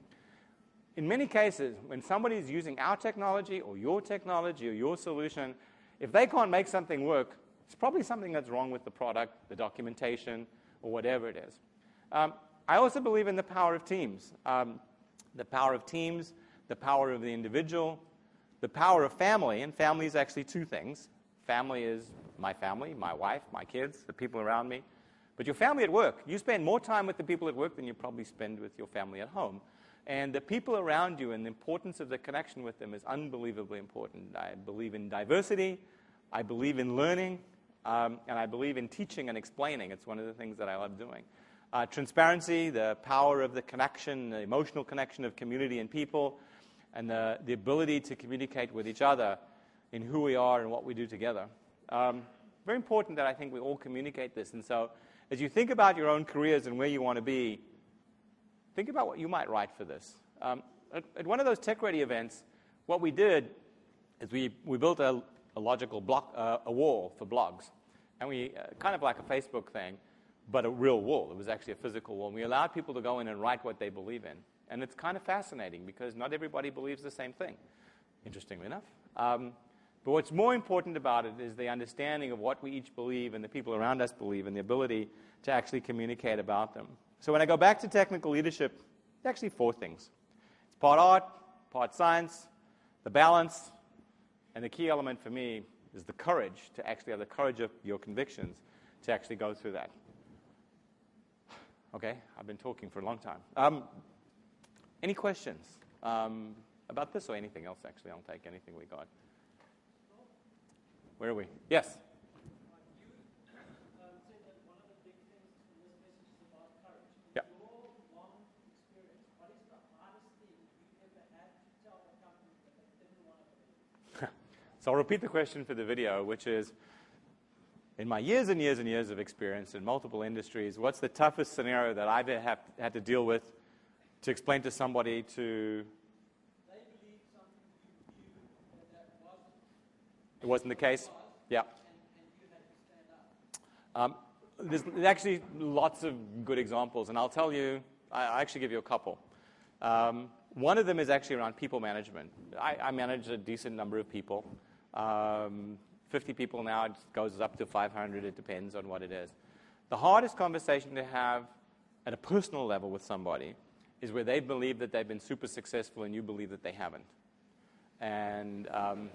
In many cases, when somebody is using our technology or your technology or your solution, if they can't make something work, it's probably something that's wrong with the product, the documentation, or whatever it is. Um, I also believe in the power of teams. Um, the power of teams, the power of the individual, the power of family, and family is actually two things. Family is my family, my wife, my kids, the people around me. But your family at work, you spend more time with the people at work than you probably spend with your family at home. And the people around you and the importance of the connection with them is unbelievably important. I believe in diversity, I believe in learning, um, and I believe in teaching and explaining. It's one of the things that I love doing. Uh, transparency, the power of the connection, the emotional connection of community and people, and the, the ability to communicate with each other in who we are and what we do together. Um, very important that I think we all communicate this. And so as you think about your own careers and where you want to be, think about what you might write for this. Um, at, at one of those Tech Ready events, what we did is we, we built a, a logical block, uh, a wall for blogs. And we, uh, kind of like a Facebook thing, but a real wall. It was actually a physical wall. And we allowed people to go in and write what they believe in. And it's kind of fascinating because not everybody believes the same thing, interestingly enough. Um, but what's more important about it is the understanding of what we each believe and the people around us believe and the ability to actually communicate about them. So when I go back to technical leadership, it's actually four things. It's part art, part science, the balance, and the key element for me is the courage, to actually have the courage of your convictions to actually go through that. Okay, I've been talking for a long time. Um, any questions um, about this or anything else, actually? I'll take anything we got. Where are we? Yes? So I'll repeat the question for the video, which is, in my years and years and years of experience in multiple industries, what's the toughest scenario that I've have had to deal with to explain to somebody to... They believe something you knew that wasn't... It wasn't the case? Yeah. And, and you had to stand up. Um, there's, there's actually lots of good examples, and I'll tell you, I, I'll actually give you a couple. Um, one of them is actually around people management. I, I manage a decent number of people. Um, fifty people now, it goes up to five hundred. It depends on what it is. The hardest conversation to have at a personal level with somebody is where they believe that they've been super successful and you believe that they haven't. And um,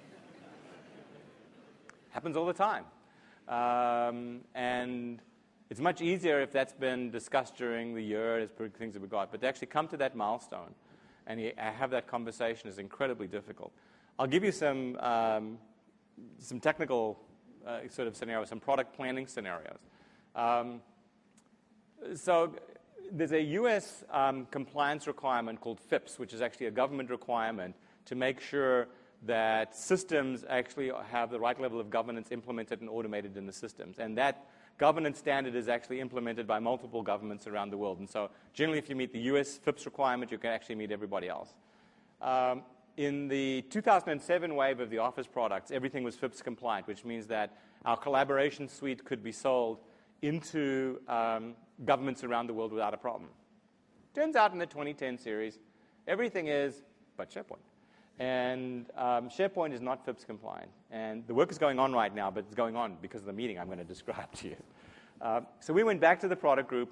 happens all the time. Um, and it's much easier if that's been discussed during the year as per things that we got. But to actually come to that milestone and have that conversation is incredibly difficult. I'll give you some um, some technical uh, sort of scenarios, some product planning scenarios. Um, so there's a U S um, compliance requirement called FIPS, which is actually a government requirement to make sure that systems actually have the right level of governance implemented and automated in the systems. And that governance standard is actually implemented by multiple governments around the world. And so generally, if you meet the U S FIPS requirement, you can actually meet everybody else. Um, In the two thousand seven wave of the Office products, everything was FIPS compliant, which means that our collaboration suite could be sold into um, governments around the world without a problem. Turns out in the twenty ten series, everything is but SharePoint. And um, SharePoint is not FIPS compliant. And the work is going on right now, but it's going on because of the meeting I'm going to describe to you. Uh, so we went back to the product group,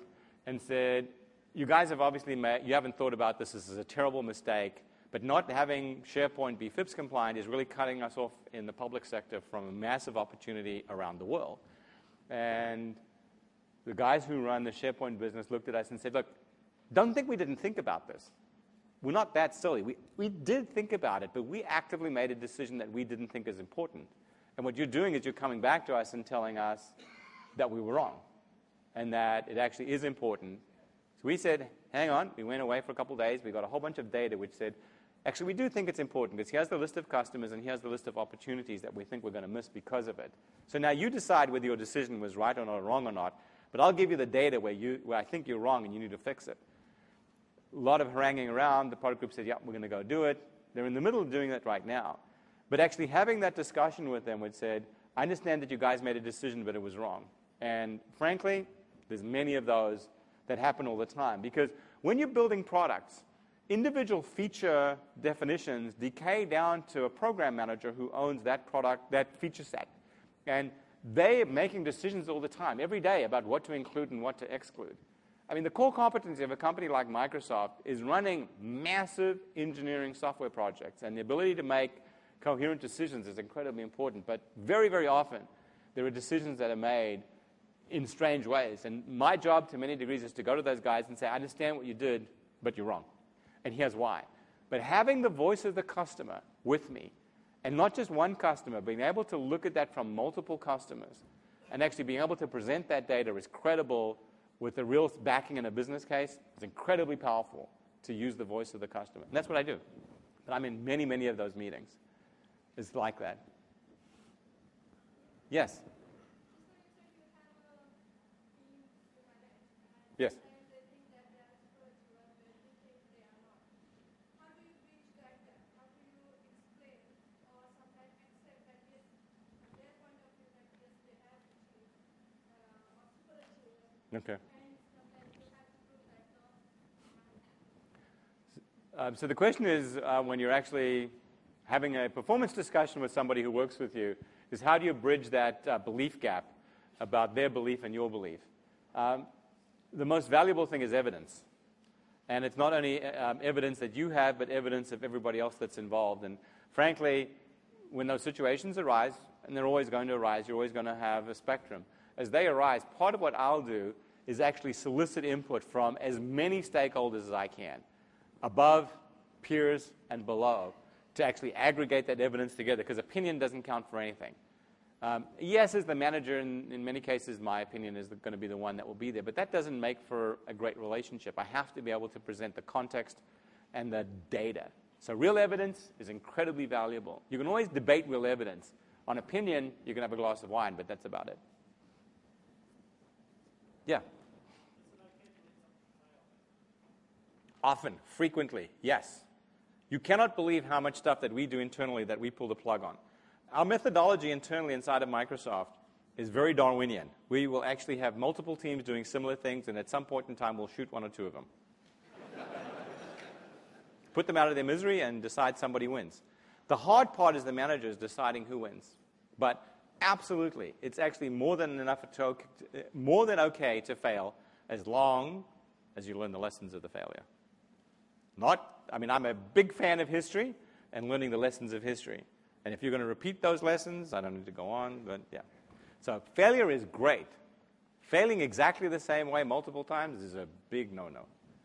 and said, you guys have obviously made, you haven't thought about this, this is a terrible mistake, but not having SharePoint be F I P S compliant is really cutting us off in the public sector from a massive opportunity around the world. And the guys who run the SharePoint business looked at us and said, look, don't think we didn't think about this. We're not that silly. We, we did think about it, but we actively made a decision that we didn't think is important. And what you're doing is you're coming back to us and telling us that we were wrong and that it actually is important. So we said, hang on. We went away for a couple of days. We got a whole bunch of data which said, actually, we do think it's important because here's the list of customers and here's the list of opportunities that we think we're going to miss because of it. So now you decide whether your decision was right or not, or wrong or not, but I'll give you the data where, you, where I think you're wrong and you need to fix it. A lot of haranguing around. The product group said, yeah, we're going to go do it. They're in the middle of doing that right now. But actually having that discussion with them, which said, I understand that you guys made a decision, but it was wrong. And frankly, there's many of those that happen all the time. Because when you're building products, individual feature definitions decay down to a program manager who owns that product, that feature set. And they are making decisions all the time, every day, about what to include and what to exclude. I mean, the core competency of a company like Microsoft is running massive engineering software projects, and the ability to make coherent decisions is incredibly important. But very, very often, there are decisions that are made in strange ways. And my job, to many degrees, is to go to those guys and say, I understand what you did, but you're wrong. And here's why. But having the voice of the customer with me, and not just one customer, being able to look at that from multiple customers, and actually being able to present that data as credible with the real backing in a business case, is incredibly powerful to use the voice of the customer. And that's what I do. But I'm in many, many of those meetings. It's like that. Yes? Yes. Okay. Um, so the question is, uh, when you're actually having a performance discussion with somebody who works with you, is how do you bridge that uh, belief gap about their belief and your belief? Um, the most valuable thing is evidence. And it's not only um, evidence that you have, but evidence of everybody else that's involved. And frankly, when those situations arise, and they're always going to arise, you're always going to have a spectrum. As they arise, part of what I'll do is actually solicit input from as many stakeholders as I can, above, peers, and below, to actually aggregate that evidence together, because opinion doesn't count for anything. Um, yes, as the manager, in, in many cases, my opinion is going to be the one that will be there, but that doesn't make for a great relationship. I have to be able to present the context and the data. So real evidence is incredibly valuable. You can always debate real evidence. On opinion, you can have a glass of wine, but that's about it. Yeah. Often, frequently, yes. You cannot believe how much stuff that we do internally that we pull the plug on. Our methodology internally inside of Microsoft is very Darwinian. We will actually have multiple teams doing similar things, and at some point in time, we'll shoot one or two of them. Put them out of their misery and decide somebody wins. The hard part is the managers deciding who wins. But absolutely, it's actually more than enough to, more than okay to fail as long as you learn the lessons of the failure. Not, I mean, I'm a big fan of history and learning the lessons of history. And if you're going to repeat those lessons, I don't need to go on, but yeah. So failure is great. Failing exactly the same way multiple times is a big no-no.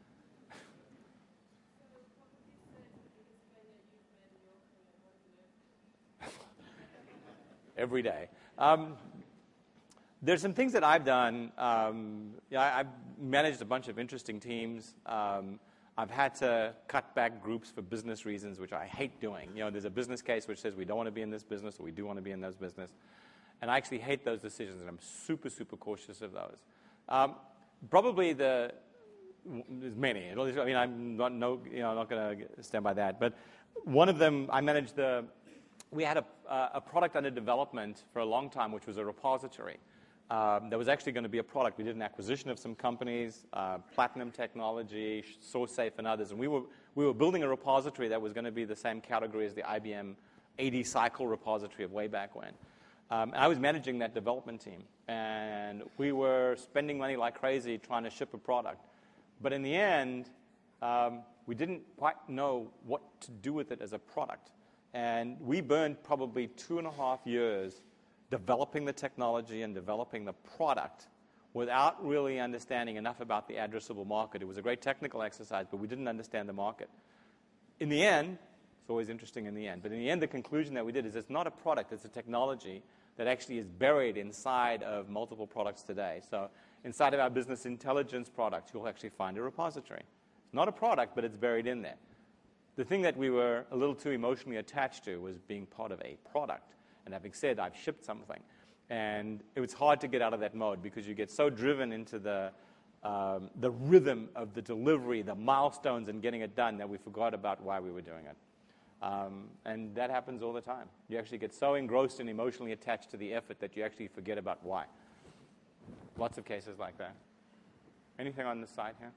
Every day. Um, there's some things that I've done. Um, yeah, I've managed a bunch of interesting teams. Um, I've had to cut back groups for business reasons, which I hate doing. You know, there's a business case which says we don't want to be in this business or we do want to be in this business. And I actually hate those decisions, and I'm super, super cautious of those. Um, probably the, there's many. I mean, I'm not, no, you know, I'm not going to stand by that. But one of them, I managed the, we had a, uh, a product under development for a long time, which was a repository. Um, there was actually going to be a product. We did an acquisition of some companies, uh, Platinum Technology, SourceSafe, and others. And we were, we were building a repository that was going to be the same category as the I B M eighty cycle repository of way back when. Um, and I was managing that development team. And we were spending money like crazy trying to ship a product. But in the end, um, we didn't quite know what to do with it as a product. And we burned probably two and a half years developing the technology and developing the product without really understanding enough about the addressable market. It was a great technical exercise, but we didn't understand the market. In the end, it's always interesting in the end, but in the end, the conclusion that we did is it's not a product, it's a technology that actually is buried inside of multiple products today. So inside of our business intelligence products, you'll actually find a repository. It's not a product, but it's buried in there. The thing that we were a little too emotionally attached to was being part of a product. And having said, I've shipped something. And it was hard to get out of that mode because you get so driven into the, um, the rhythm of the delivery, the milestones, and getting it done that we forgot about why we were doing it. Um, and that happens all the time. You actually get so engrossed and emotionally attached to the effort that you actually forget about why. Lots of cases like that. Anything on this side here?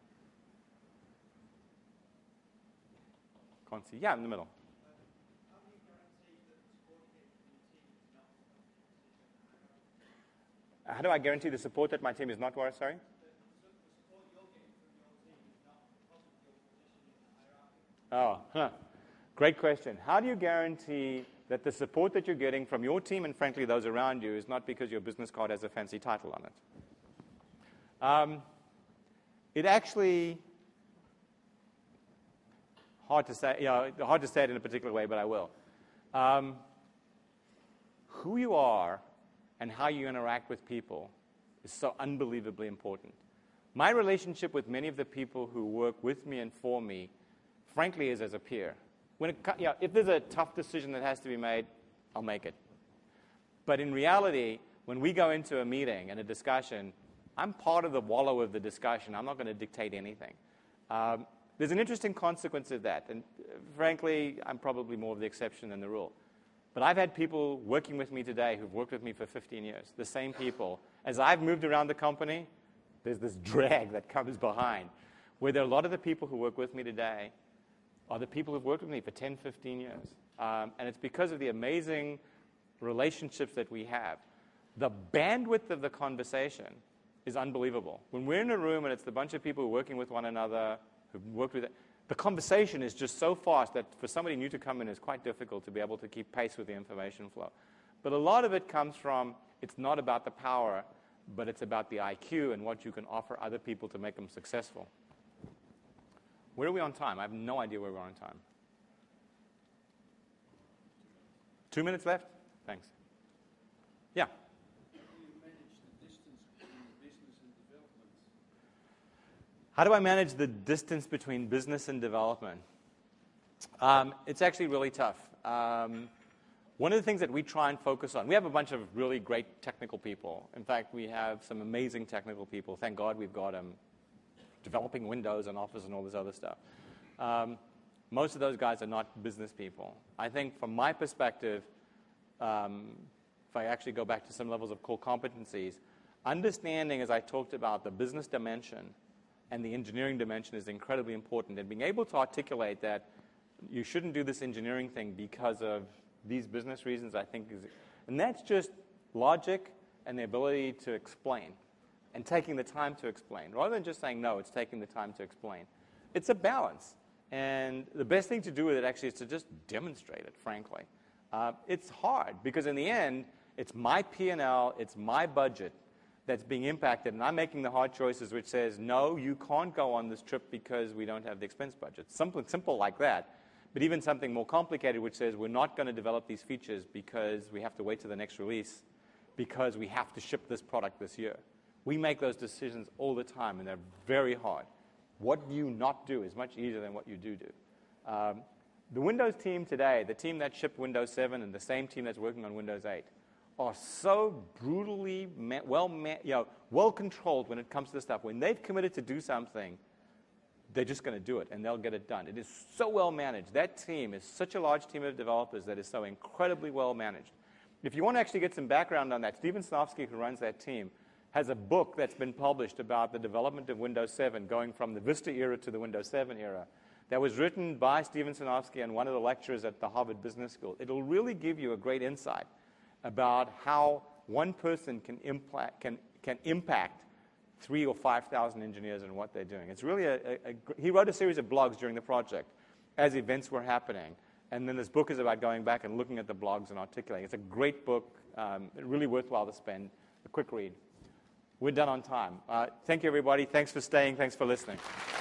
Can't see. Yeah, in the middle. How do I guarantee the support that my team is not what? Sorry? Oh, huh. Great question. How do you guarantee that the support that you're getting from your team and, frankly, those around you is not because your business card has a fancy title on it? Um, it actually, hard to say, you know, hard to say it in a particular way, but I will. Um, who you are and how you interact with people is so unbelievably important. My relationship with many of the people who work with me and for me, frankly, is as a peer. When it, you know, if there's a tough decision that has to be made, I'll make it. But in reality, when we go into a meeting and a discussion, I'm part of the wallow of the discussion. I'm not going to dictate anything. Um, there's an interesting consequence of that. And uh, frankly, I'm probably more of the exception than the rule. But I've had people working with me today who've worked with me for fifteen years, the same people. As I've moved around the company, there's this drag that comes behind, where there are a lot of the people who work with me today are the people who've worked with me for ten, fifteen years. Um, and it's because of the amazing relationships that we have. The bandwidth of the conversation is unbelievable. When we're in a room and it's a bunch of people who are working with one another, who've worked with it, the conversation is just so fast that for somebody new to come in, it's quite difficult to be able to keep pace with the information flow. But a lot of it comes from, it's not about the power, but it's about the I Q and what you can offer other people to make them successful. Where are we on time? I have no idea where we're on time. Two minutes left? Thanks. Yeah? How do you manage the distance between business and development? How do I manage the distance between business and development? Um, it's actually really tough. Um, one of the things that we try and focus on, we have a bunch of really great technical people. In fact, we have some amazing technical people. Thank God we've got them developing Windows and Office and all this other stuff. Um, most of those guys are not business people. I think from my perspective, um, if I actually go back to some levels of core competencies, understanding, as I talked about, the business dimension and the engineering dimension is incredibly important. And being able to articulate that you shouldn't do this engineering thing because of these business reasons, I think is, and that's just logic and the ability to explain and taking the time to explain. Rather than just saying no, it's taking the time to explain. It's a balance. And the best thing to do with it actually is to just demonstrate it, frankly. Uh, it's hard because in the end, it's my P and L, it's my budget that's being impacted, and I'm making the hard choices which says, no, you can't go on this trip because we don't have the expense budget. Something simple like that. But even something more complicated which says we're not going to develop these features because we have to wait till the next release because we have to ship this product this year. We make those decisions all the time, and they're very hard. What you not do is much easier than what you do do. Um, the Windows team today, the team that shipped Windows seven and the same team that's working on Windows eight, are so brutally ma- well, ma- you know, well controlled when it comes to this stuff. When they've committed to do something, they're just going to do it, and they'll get it done. It is so well managed. That team is such a large team of developers that is so incredibly well managed. If you want to actually get some background on that, Steven Sinofsky, who runs that team, has a book that's been published about the development of Windows seven, going from the Vista era to the Windows seven era, that was written by Steven Sinofsky and one of the lecturers at the Harvard Business School. It'll really give you a great insight about how one person can impact, can, can impact three or five thousand engineers in what they're doing. It's really a, a, a, he wrote a series of blogs during the project as events were happening. And then this book is about going back and looking at the blogs and articulating. It's a great book, um, really worthwhile to spend a quick read. We're done on time. Uh, thank you, everybody. Thanks for staying. Thanks for listening.